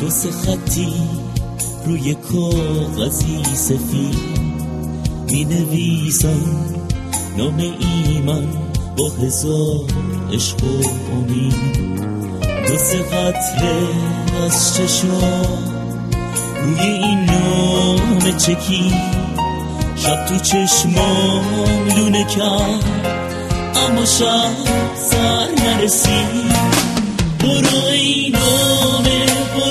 دو سه خطی روی کاغذی سفید می نویسم نام ایمن با هزار عشق و امید. دو سه قطره از چشام روی این نام چکید. شب تو چشمام لونه کرد اما شب سر نرسید. برو ای نامه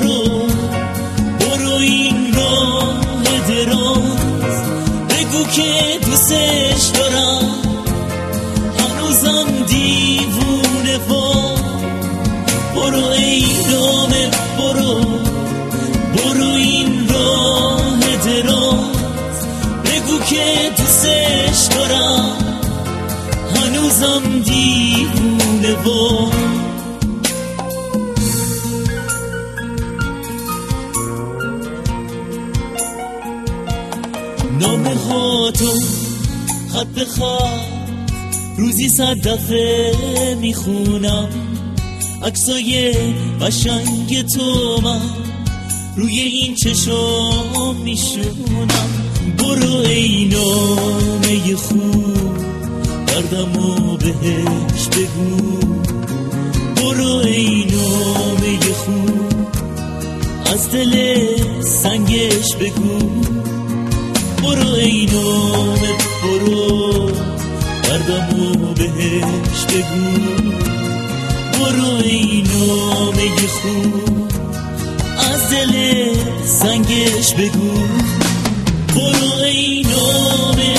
برو این راه دراز، بگو که دوستش دارم هنوزم دیوونه با. برو ای نامه برو این راه دراز، بگو که دوستش دارم هنوزم دیوونه با. نامه ها تو خط به خط روزی 100 دفعه میخونم. عکسای قشنگ تو من روی این چشم میشونم. برو ای نامه خوب دردمو بهش بگو. برو ای نامه خوب از دل سنگش بگو. برو ای نامه دردمو بهش بگو. برو ای نامه خوب از دل سنگش بگو. برو ای نامه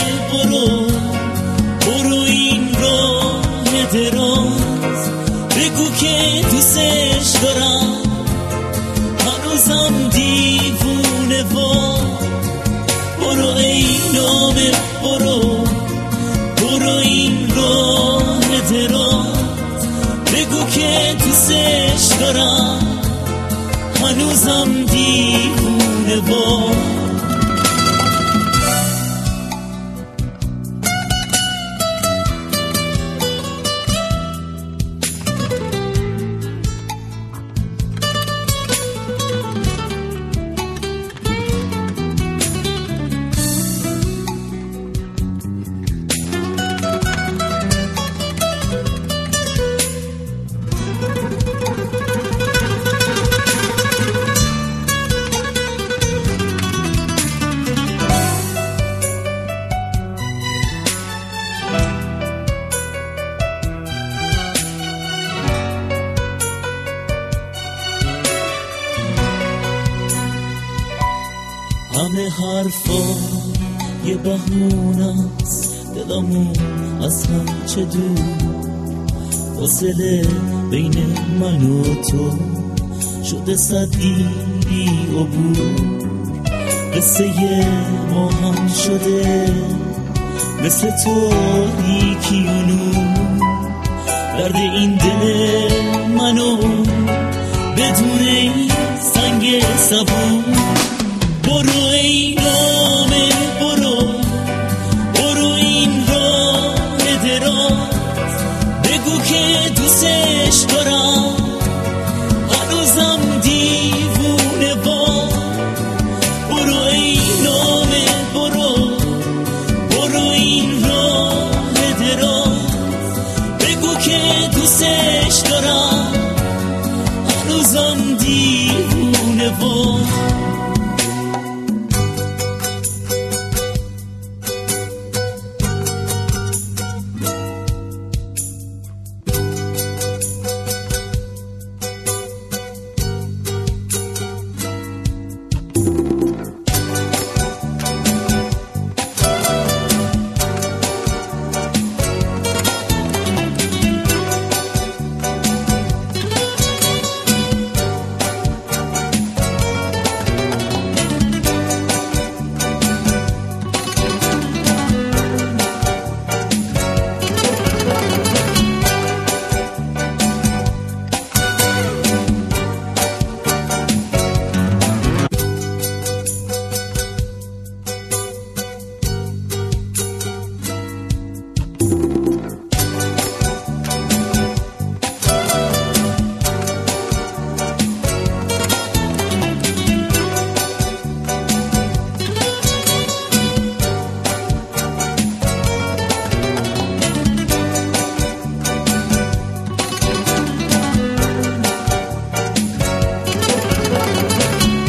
برو این راه دراز، بگو که دوستش دارم هنوزم دیوونه با. برو ای نامه برو این راه دراز، بگو که دوستش دارم هنوزم دیوونه با. همه حرفا یه بهونه است، دلمون از هم چه دور. فاصله بین من و تو شده 100 بی عبور. قصه ما هم شده مثل تاریکی و نور. درد این دل منو بدون این سنگ صبور. برو ای نامه برو این راه دراز، بگو که دوستش دارم